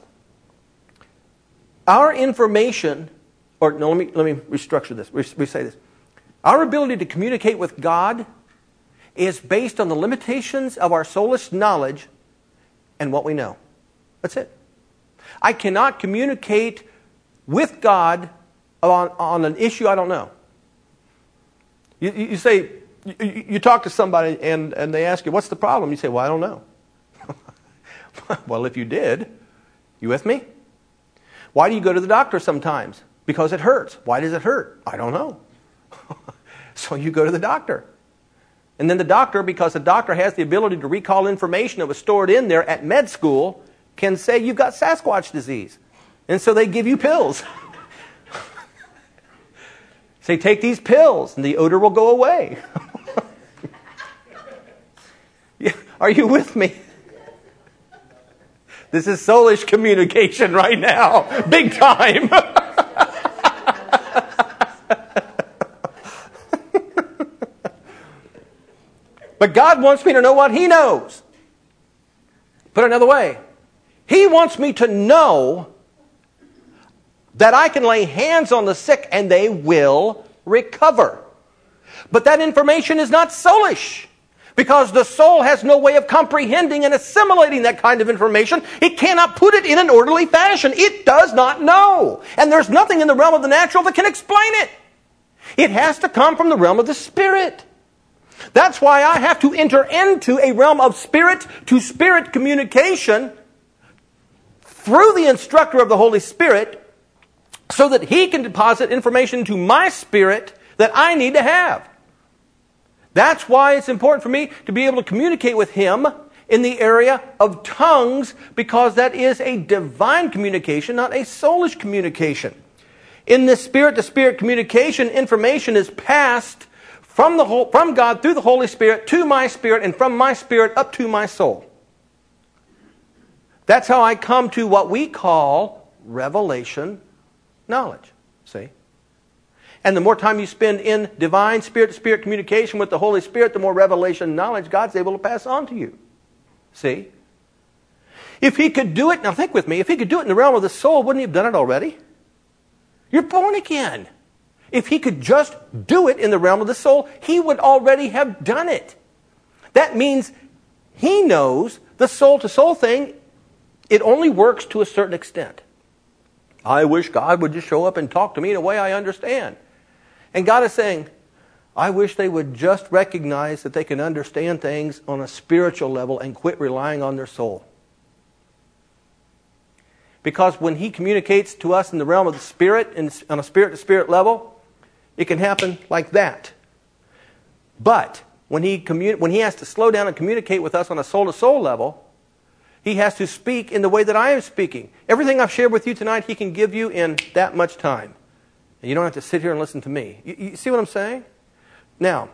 our information, or no, let me restructure this, re-say this. Our ability to communicate with God is based on the limitations of our soulish knowledge and what we know. That's it. I cannot communicate with God on an issue I don't know. You say, you talk to somebody and they ask you, what's the problem? You say, well, I don't know. Well, if you did, You with me? Why do you go to the doctor sometimes? Because it hurts. Why does it hurt? I don't know. So you go to the doctor. And then the doctor, because the doctor has the ability to recall information that was stored in there at med school, can say you've got Sasquatch disease. And so they give you pills. Say, take these pills and the odor will go away. Are you with me? This is soulish communication right now. Big time. But God wants me to know what He knows. Put it another way. He wants me to know that I can lay hands on the sick and they will recover. But that information is not soulish. Because the soul has no way of comprehending and assimilating that kind of information. It cannot put it in an orderly fashion. It does not know. And there's nothing in the realm of the natural that can explain it. It has to come from the realm of the Spirit. That's why I have to enter into a realm of spirit-to-spirit communication through the instructor of the Holy Spirit so that He can deposit information into my spirit that I need to have. That's why it's important for me to be able to communicate with Him in the area of tongues, because that is a divine communication, not a soulish communication. In this spirit-to-spirit communication, information is passed from God through the Holy Spirit to my spirit, and from my spirit up to my soul. That's how I come to what we call revelation knowledge. See? And the more time you spend in divine spirit-to-spirit communication with the Holy Spirit, the more revelation knowledge God's able to pass on to you. See? If He could do it, now think with me, if He could do it in the realm of the soul, wouldn't He have done it already? You're born again. If He could just do it in the realm of the soul, He would already have done it. That means He knows the soul-to-soul thing, it only works to a certain extent. I wish God would just show up and talk to me in a way I understand. And God is saying, I wish they would just recognize that they can understand things on a spiritual level and quit relying on their soul. Because when He communicates to us in the realm of the Spirit, on a spirit-to-spirit level, it can happen like that. But when He has to slow down and communicate with us on a soul-to-soul level, He has to speak in the way that I am speaking. Everything I've shared with you tonight, He can give you in that much time. And you don't have to sit here and listen to me. You see what I'm saying? Now,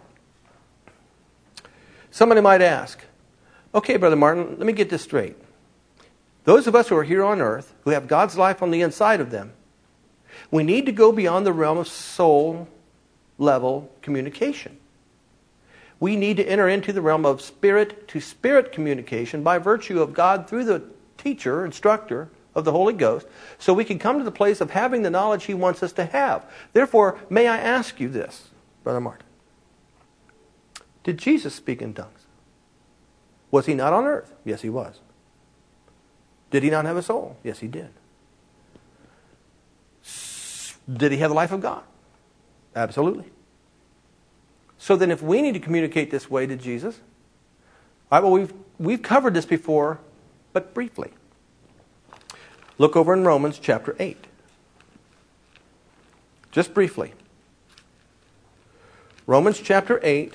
somebody might ask, okay, Brother Martin, let me get this straight. Those of us who are here on earth, who have God's life on the inside of them, we need to go beyond the realm of soul-level communication. We need to enter into the realm of spirit-to-spirit communication by virtue of God through the teacher, instructor of the Holy Ghost, so we can come to the place of having the knowledge He wants us to have. Therefore, may I ask you this, Brother Martin? Did Jesus speak in tongues? Was He not on earth? Yes, He was. Did He not have a soul? Yes, He did. Did He have the life of God? Absolutely. So then if we need to communicate this way to Jesus, all right, well, we've covered this before, but briefly. Look over in Romans chapter 8. Just briefly. Romans chapter 8,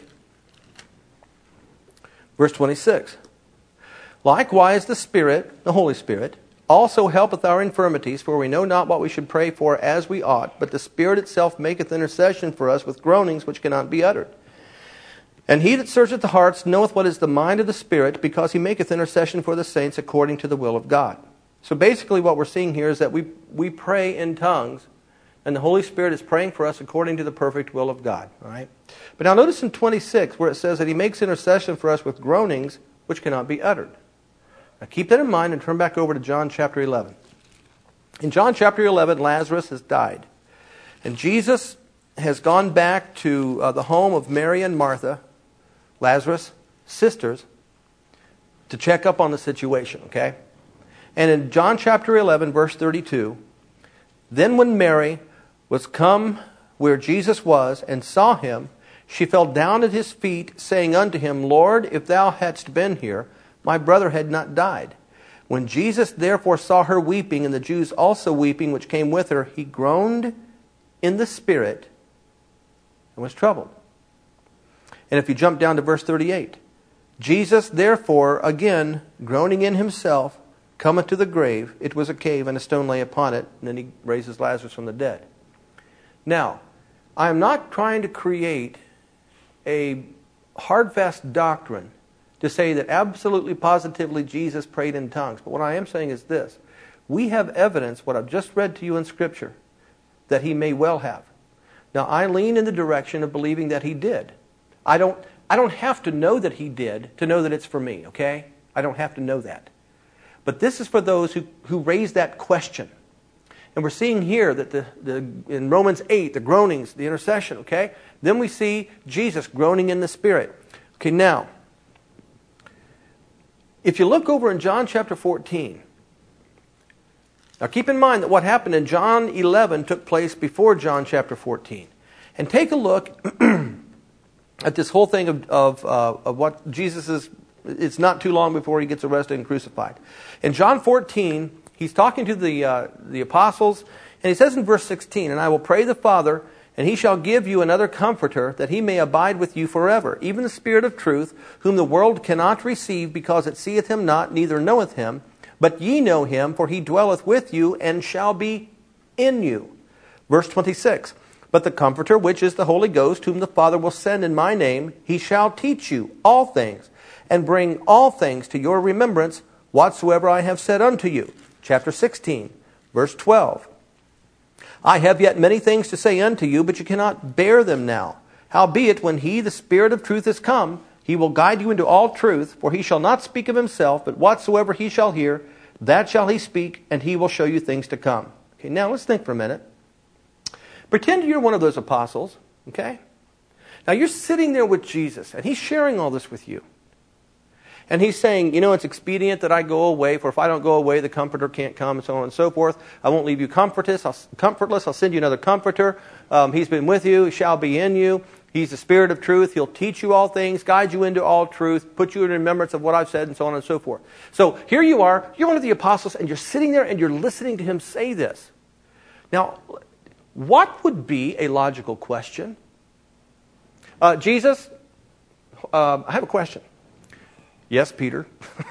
verse 26. Likewise the Spirit, the Holy Spirit, also helpeth our infirmities, for we know not what we should pray for as we ought, but the Spirit itself maketh intercession for us with groanings which cannot be uttered. And He that searcheth the hearts knoweth what is the mind of the Spirit, because He maketh intercession for the saints according to the will of God. So basically what we're seeing here is that we pray in tongues, and the Holy Spirit is praying for us according to the perfect will of God. All right? But now notice in 26 where it says that He makes intercession for us with groanings which cannot be uttered. Now keep that in mind and turn back over to John chapter 11. In John chapter 11, Lazarus has died. And Jesus has gone back to the home of Mary and Martha, Lazarus' sisters, to check up on the situation, okay? And in John chapter 11, verse 32, then when Mary was come where Jesus was and saw Him, she fell down at His feet, saying unto Him, Lord, if Thou hadst been here, my brother had not died. When Jesus therefore saw her weeping, and the Jews also weeping, which came with her, he groaned in the spirit and was troubled. And if you jump down to verse 38, Jesus therefore, again, groaning in himself, cometh to the grave. It was a cave, and a stone lay upon it. And then he raises Lazarus from the dead. Now, I am not trying to create a hard-fast doctrine to say that absolutely positively Jesus prayed in tongues. But what I am saying is this. We have evidence, what I've just read to you in Scripture, that he may well have. Now, I lean in the direction of believing that he did. I don't have to know that he did to know that it's for me, okay? I don't have to know that. But this is for those who raise that question. And we're seeing here that in Romans 8, the groanings, the intercession, okay? Then we see Jesus groaning in the Spirit. Okay, now, if you look over in John chapter 14, now keep in mind that what happened in John 11 took place before John chapter 14. And take a look at this whole thing of what Jesus is. It's not too long before he gets arrested and crucified. In John 14, he's talking to the apostles, and he says in verse 16, "And I will pray the Father, and he shall give you another comforter, that he may abide with you forever, even the Spirit of truth, whom the world cannot receive, because it seeth him not, neither knoweth him. But ye know him, for he dwelleth with you, and shall be in you." Verse 26, "But the Comforter, which is the Holy Ghost, whom the Father will send in my name, he shall teach you all things, and bring all things to your remembrance, whatsoever I have said unto you." Chapter 16, verse 12. "I have yet many things to say unto you, but you cannot bear them now. Howbeit, when he, the Spirit of truth, is come, he will guide you into all truth, for he shall not speak of himself, but whatsoever he shall hear, that shall he speak, and he will show you things to come." Okay, now let's think for a minute. Pretend you're one of those apostles, okay? Now you're sitting there with Jesus, and he's sharing all this with you. And he's saying, it's expedient that I go away, for if I don't go away, the Comforter can't come, and so on and so forth. I won't leave you comfortless. I'll send you another Comforter. He's been with you. He shall be in you. He's the Spirit of truth. He'll teach you all things, guide you into all truth, put you in remembrance of what I've said, and so on and so forth. So here you are. You're one of the apostles, and you're sitting there, and you're listening to him say this. Now, what would be a logical question? Jesus, I have a question. Yes, Peter.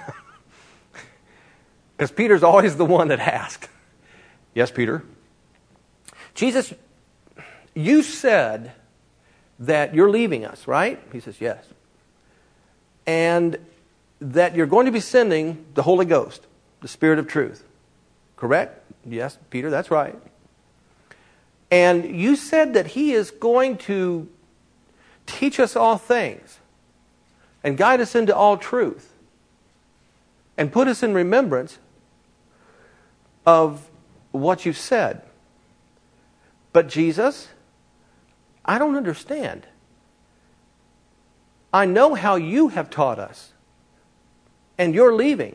Because Peter's always the one that asks. Yes, Peter. Jesus, you said that you're leaving us, right? He says, yes. And that you're going to be sending the Holy Ghost, the Spirit of truth. Correct? Yes, Peter, that's right. And you said that he is going to teach us all things and guide us into all truth and put us in remembrance of what you've said. But Jesus, I don't understand. I know how you have taught us, and you're leaving.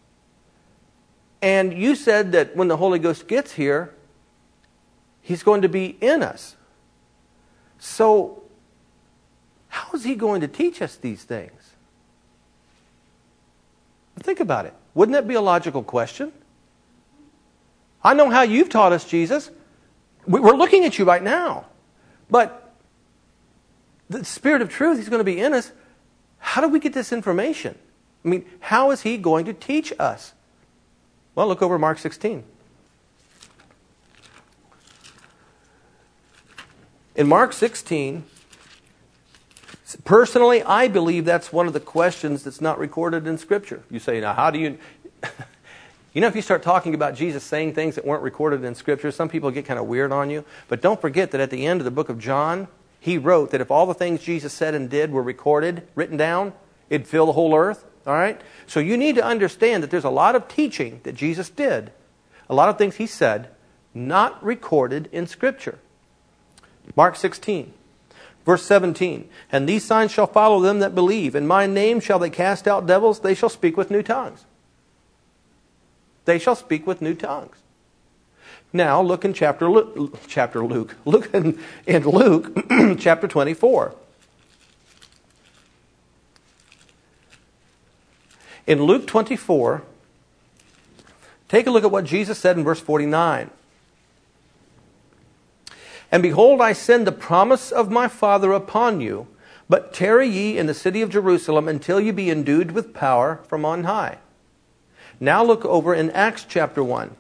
And you said that when the Holy Ghost gets here, he's going to be in us. So, how is he going to teach us these things? Think about it. Wouldn't that be a logical question? I know how you've taught us, Jesus. We're looking at you right now. But the Spirit of truth, he's going to be in us. How do we get this information? I mean, how is he going to teach us? Well, look over Mark 16. In Mark 16, personally, I believe that's one of the questions that's not recorded in Scripture. You say, now how do you... if you start talking about Jesus saying things that weren't recorded in Scripture, some people get kind of weird on you. But don't forget that at the end of the book of John, he wrote that if all the things Jesus said and did were recorded, written down, it'd fill the whole earth. All right? So you need to understand that there's a lot of teaching that Jesus did, a lot of things he said, not recorded in Scripture. Mark 16, verse 17. "And these signs shall follow them that believe. In my name shall they cast out devils. They shall speak with new tongues." They shall speak with new tongues. Now look in Look in Luke chapter 24. In Luke 24, Take a look at what Jesus said in verse 49. And behold, I send the promise of my Father upon you, but tarry ye in the city of Jerusalem until you be endued with power from on high. Now look over in Acts chapter 1.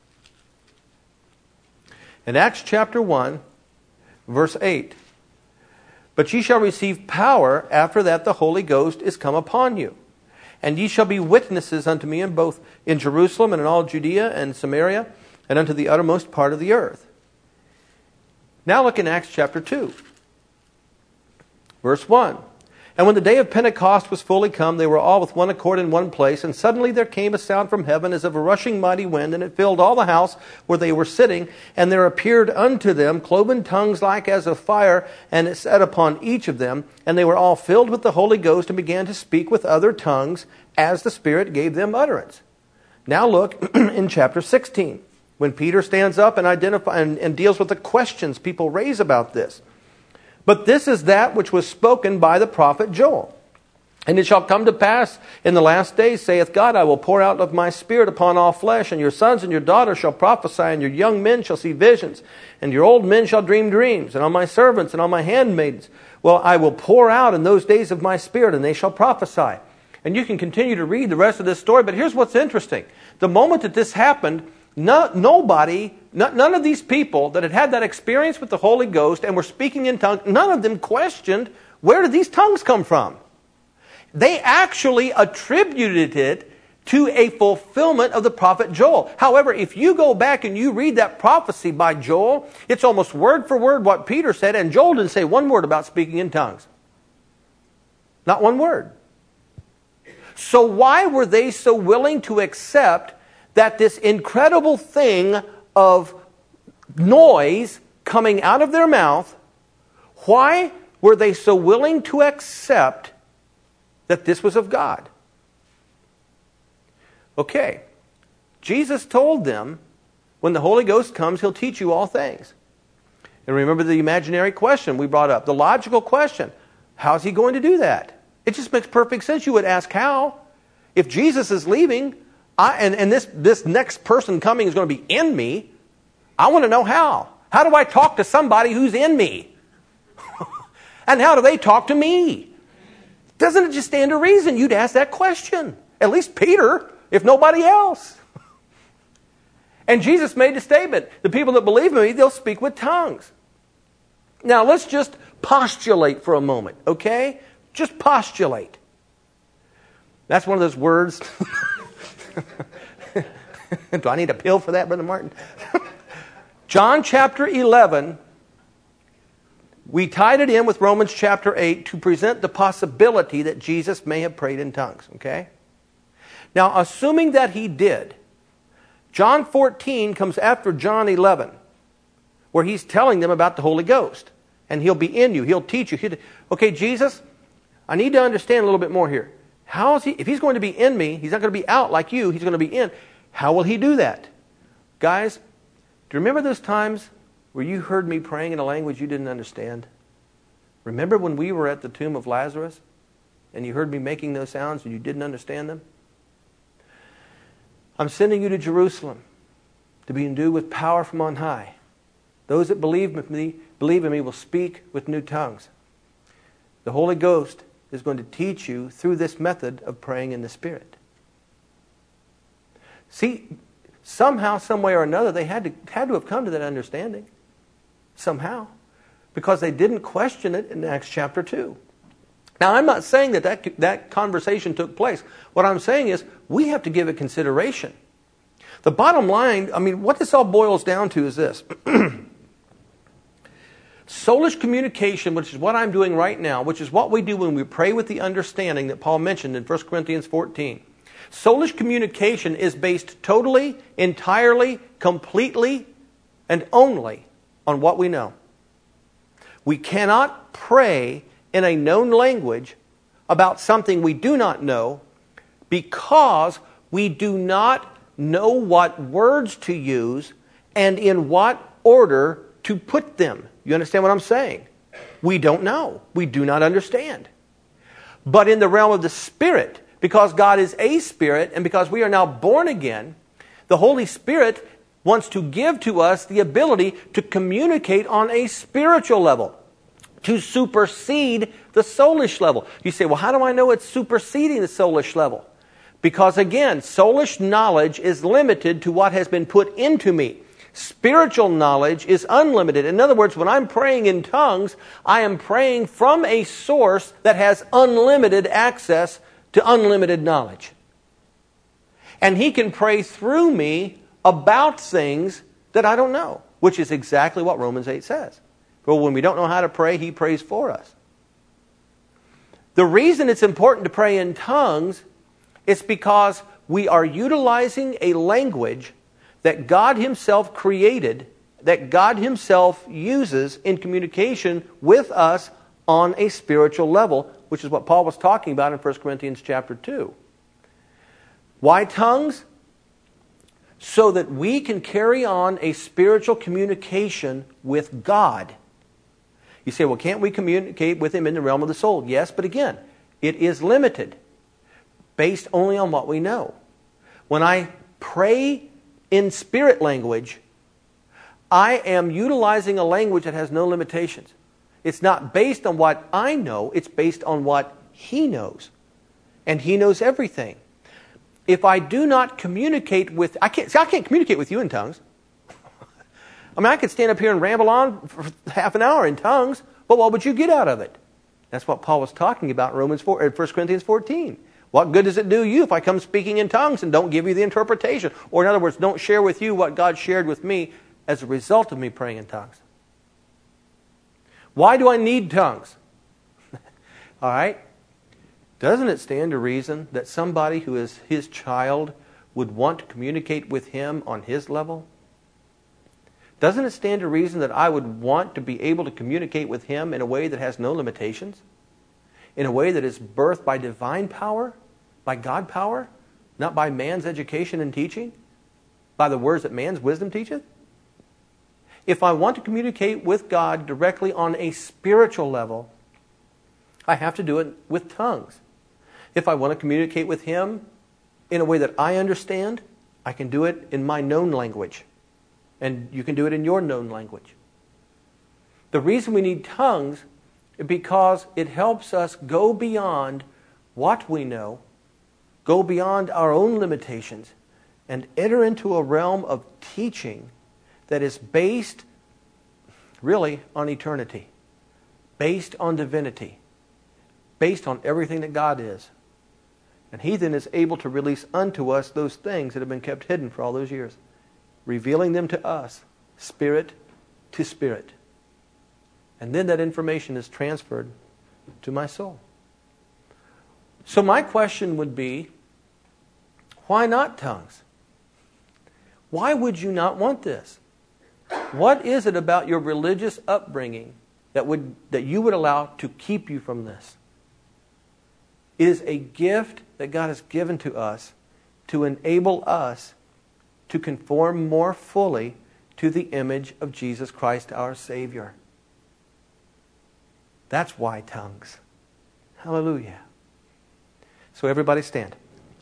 In Acts chapter 1, verse 8. But ye shall receive power after that the Holy Ghost is come upon you. And ye shall be witnesses unto me in both in Jerusalem and in all Judea and Samaria and unto the uttermost part of the earth. Now look in Acts chapter 2, verse 1. And when the day of Pentecost was fully come, they were all with one accord in one place, and suddenly there came a sound from heaven as of a rushing mighty wind, and it filled all the house where they were sitting. And there appeared unto them cloven tongues like as of fire, and it sat upon each of them. And they were all filled with the Holy Ghost, and began to speak with other tongues, as the Spirit gave them utterance. Now look in chapter 16. When Peter stands up and deals with the questions people raise about this. But this is that which was spoken by the prophet Joel. And it shall come to pass in the last days, saith God, I will pour out of my Spirit upon all flesh, and your sons and your daughters shall prophesy, and your young men shall see visions, and your old men shall dream dreams, and on my servants and on my handmaids, well, I will pour out in those days of my Spirit, and they shall prophesy. And you can continue to read the rest of this story, but here's what's interesting. The moment that this happened, none of these people that had that experience with the Holy Ghost and were speaking in tongues, none of them questioned, where did these tongues come from? They actually attributed it to a fulfillment of the prophet Joel. However, if you go back and you read that prophecy by Joel, it's almost word for word what Peter said, and Joel didn't say one word about speaking in tongues. Not one word. So why were they so willing to accept that this incredible thing of noise coming out of their mouth, why were they so willing to accept that this was of God? Okay, Jesus told them, when the Holy Ghost comes, He'll teach you all things. And remember the imaginary question we brought up, the logical question, how's He going to do that? It just makes perfect sense. You would ask how. If Jesus is leaving, and this next person coming is going to be in me, I want to know how. How do I talk to somebody who's in me? And how do they talk to me? Doesn't it just stand to reason you'd ask that question? At least Peter, if nobody else. And Jesus made the statement, the people that believe in me, they'll speak with tongues. Now let's just postulate for a moment, okay? Just postulate. That's one of those words. Do I need a pill for that, Brother Martin? John chapter 11, we tied it in with Romans chapter 8 to present the possibility that Jesus may have prayed in tongues, okay? Now, assuming that He did, John 14 comes after John 11, where He's telling them about the Holy Ghost. And He'll be in you. He'll teach you. Okay, Jesus, I need to understand a little bit more here. How is He, if He's going to be in me, He's not going to be out like you, He's going to be in. How will He do that? Guys, do you remember those times where you heard me praying in a language you didn't understand? Remember when we were at the tomb of Lazarus and you heard me making those sounds and you didn't understand them? I'm sending you to Jerusalem to be endued with power from on high. Those that believe in me will speak with new tongues. The Holy Ghost is going to teach you through this method of praying in the Spirit. See, somehow, some way or another, they had to have come to that understanding. Somehow. Because they didn't question it in Acts chapter 2. Now, I'm not saying that conversation took place. What I'm saying is, we have to give it consideration. The bottom line, what this all boils down to is this. Soulish communication, which is what I'm doing right now, which is what we do when we pray with the understanding that Paul mentioned in 1 Corinthians 14. Soulish communication is based totally, entirely, completely, and only on what we know. We cannot pray in a known language about something we do not know because we do not know what words to use and in what order to put them. You understand what I'm saying? We don't know. We do not understand. But in the realm of the Spirit, because God is a Spirit and because we are now born again, The Holy Spirit wants to give to us the ability to communicate on a spiritual level, to supersede the soulish level. You say, well, how do I know it's superseding the soulish level? Because again, soulish knowledge is limited to what has been put into me. Spiritual knowledge is unlimited. In other words, when I'm praying in tongues, I am praying from a source that has unlimited access to unlimited knowledge. And He can pray through me about things that I don't know, which is exactly what Romans 8 says. For when we don't know how to pray, He prays for us. The reason it's important to pray in tongues is because we are utilizing a language that God Himself created, that God Himself uses in communication with us on a spiritual level, which is what Paul was talking about in 1 Corinthians chapter 2. Why tongues? So that we can carry on a spiritual communication with God. You say, well, can't we communicate with Him in the realm of the soul? Yes, but again, it is limited, based only on what we know. When I pray in spirit language, I am utilizing a language that has no limitations. It's not based on what I know, it's based on what He knows. And He knows everything. If I do not communicate with... I can't communicate with you in tongues. I mean, I could stand up here and ramble on for half an hour in tongues, but what would you get out of it? That's what Paul was talking about in 1 Corinthians 14. What good does it do you if I come speaking in tongues and don't give you the interpretation? Or in other words, don't share with you what God shared with me as a result of me praying in tongues. Why do I need tongues? All right. Doesn't it stand to reason that somebody who is His child would want to communicate with Him on His level? Doesn't it stand to reason that I would want to be able to communicate with Him in a way that has no limitations? In a way that is birthed by divine power, by God power, not by man's education and teaching, by the words that man's wisdom teacheth? If I want to communicate with God directly on a spiritual level, I have to do it with tongues. If I want to communicate with Him in a way that I understand, I can do it in my known language. And you can do it in your known language. The reason we need tongues is because it helps us go beyond what we know, go beyond our own limitations, and enter into a realm of teaching that is based really on eternity, based on divinity, based on everything that God is. And He then is able to release unto us those things that have been kept hidden for all those years, revealing them to us, spirit to spirit. And then that information is transferred to my soul. So my question would be, why not tongues? Why would you not want this? What is it about your religious upbringing that you would allow to keep you from this? It is a gift that God has given to us to enable us to conform more fully to the image of Jesus Christ our Savior. That's why tongues. Hallelujah. So everybody stand.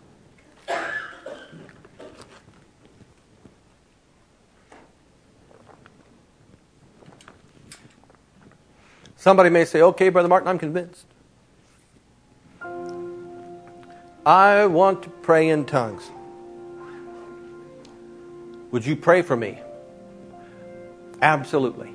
Somebody may say, okay, Brother Martin, I'm convinced. I want to pray in tongues. Would you pray for me? Absolutely.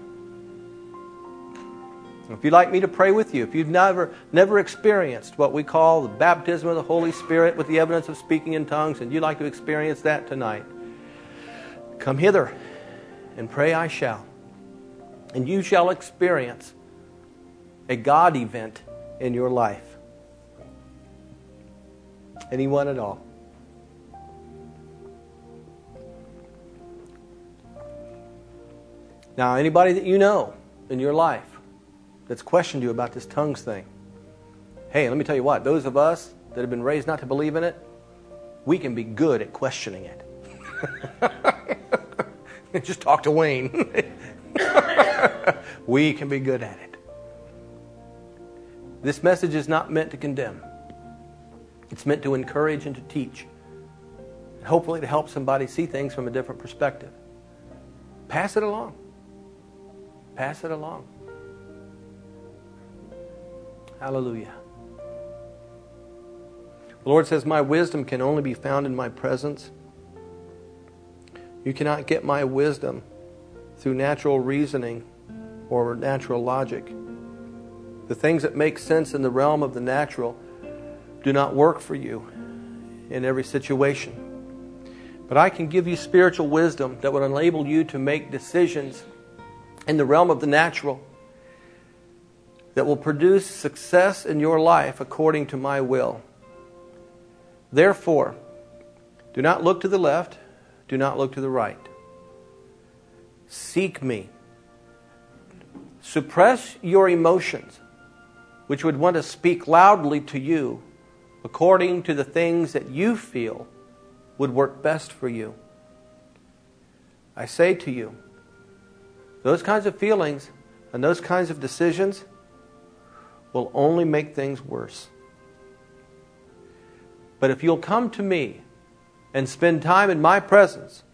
If you'd like me to pray with you, if you've never experienced what we call the baptism of the Holy Spirit with the evidence of speaking in tongues, and you'd like to experience that tonight, come hither and pray I shall. And you shall experience a God event in your life. Anyone at all. Now, anybody that you know in your life that's questioned you about this tongues thing, hey, let me tell you what, those of us that have been raised not to believe in it, we can be good at questioning it. Just talk to Wayne. We can be good at it. This message is not meant to condemn. It's meant to encourage and to teach. hopefully to help somebody see things from a different perspective. Pass it along. Pass it along. Hallelujah. The Lord says, my wisdom can only be found in my presence. You cannot get my wisdom through natural reasoning or natural logic. The things that make sense in the realm of the natural do not work for you in every situation. But I can give you spiritual wisdom that would enable you to make decisions in the realm of the natural that will produce success in your life according to my will. Therefore, do not look to the left, do not look to the right. Seek me. Suppress your emotions, which would want to speak loudly to you according to the things that you feel would work best for you. I say to you, those kinds of feelings and those kinds of decisions will only make things worse. But if you'll come to me and spend time in my presence,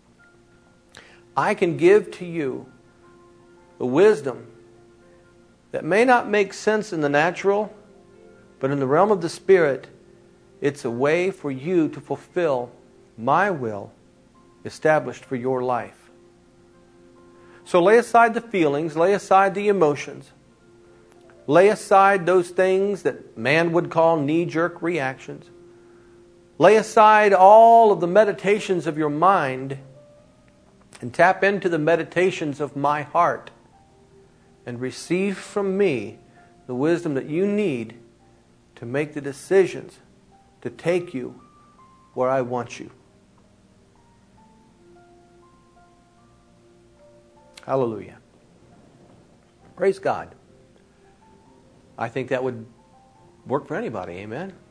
I can give to you the wisdom that may not make sense in the natural, but in the realm of the Spirit, it's a way for you to fulfill my will established for your life. So lay aside the feelings, lay aside the emotions, lay aside those things that man would call knee-jerk reactions. Lay aside all of the meditations of your mind and tap into the meditations of my heart and receive from me the wisdom that you need to make the decisions to take you where I want you. Hallelujah. Praise God. I think that would work for anybody. Amen.